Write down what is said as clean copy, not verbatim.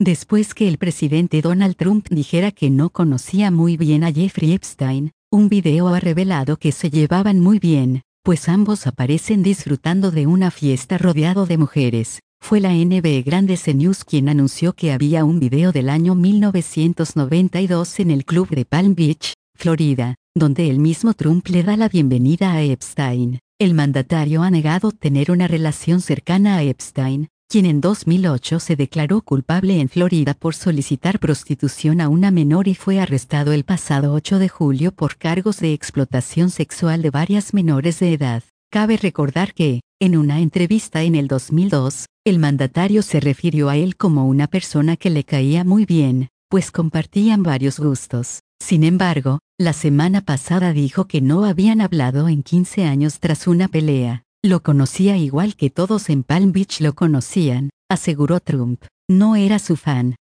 Después que el presidente Donald Trump dijera que no conocía muy bien a Jeffrey Epstein, un video ha revelado que se llevaban muy bien, pues ambos aparecen disfrutando de una fiesta rodeado de mujeres. Fue la NBC Grandes News quien anunció que había un video del año 1992 en el club de Palm Beach, Florida, donde el mismo Trump le da la bienvenida a Epstein. El mandatario ha negado tener una relación cercana a Epstein, quien en 2008 se declaró culpable en Florida por solicitar prostitución a una menor y fue arrestado el pasado 8 de julio por cargos de explotación sexual de varias menores de edad. Cabe recordar que, en una entrevista en el 2002, el mandatario se refirió a él como una persona que le caía muy bien, pues compartían varios gustos. Sin embargo, la semana pasada dijo que no habían hablado en 15 años tras una pelea. Lo conocía igual que todos en Palm Beach lo conocían, aseguró Trump. No era su fan,